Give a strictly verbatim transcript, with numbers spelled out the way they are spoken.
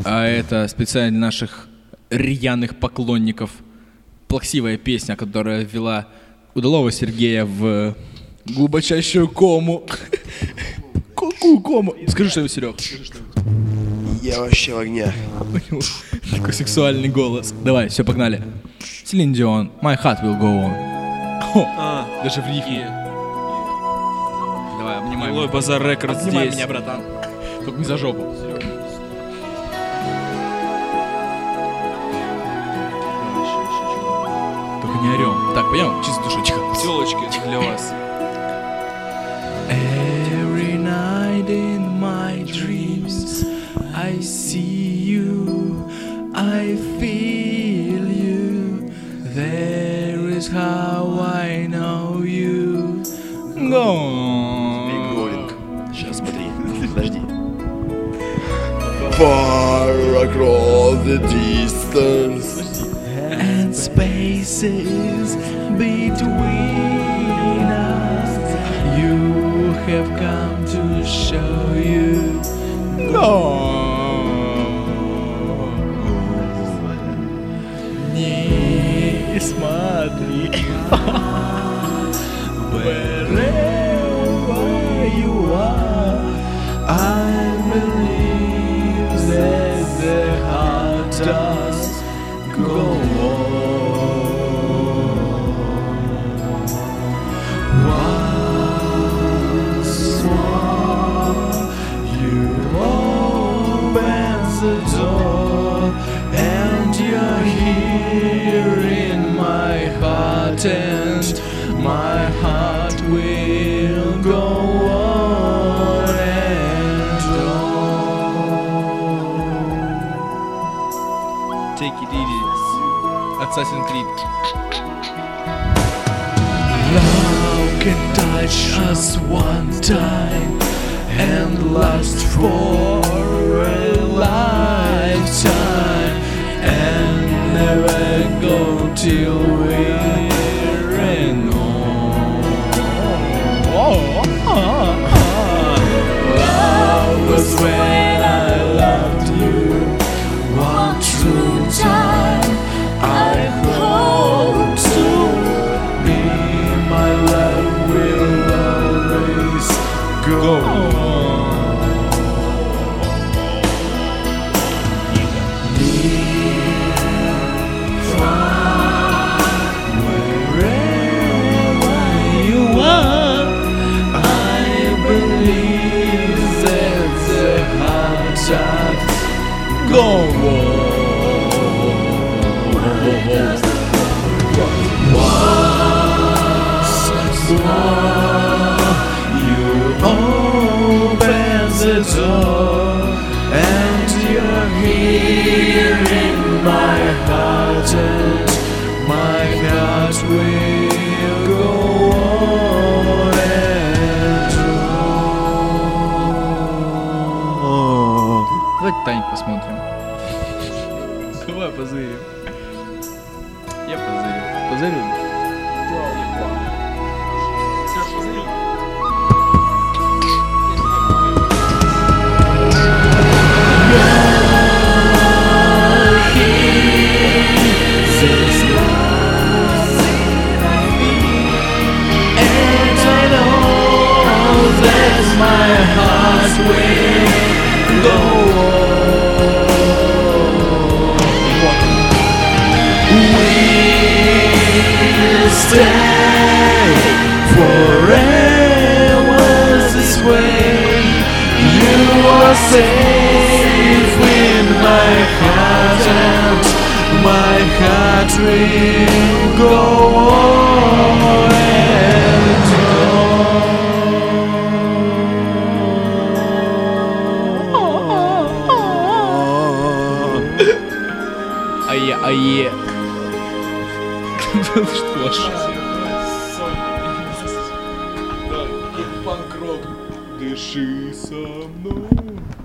А это специально для наших рьяных поклонников. Плаксивая песня, которая ввела удалого Сергея в глубочайшую кому. Какую кому? Скажи что-нибудь, Серег. Я вообще в огне. Такой сексуальный голос. Давай, все, погнали. Селин Дион, My Heart Will Go On. О, А, даже в рифме. Давай, обнимай Ой, меня. Базар Рекорд Обнимай здесь. меня, братан. Только не за жопу. Только не орем. Так, пойдем, чисто душечка. Телочки, это для вас. Every night in my dreams I see you, I feel you. There is how I know you. Go. Биг-роллинг. Сейчас, смотри. Подожди. Far across the distance And spaces between us, you have come to show you. Не смотри. Wherever you are, I believe that the heart does go on. Once more, you open the door, and you're here in my heart, and my heart will go on and on. Take it easy. Assassin's Creed. Love can touch us one time and last for a lifetime, and never go till we're in. Love was when I loved you one true time. I hope to be my love will always go Go once more, you open the door, and you're here in my heart, and my heart will go on and on. Давайте Тань посмотрим. Давай позырим. Я позырю. Позырю? My heart will go on. We'll stay forever this way. You are safe in my heart, and my heart will go on and on. Ае, ае. Что ж. Панк-рок. Дыши со мной.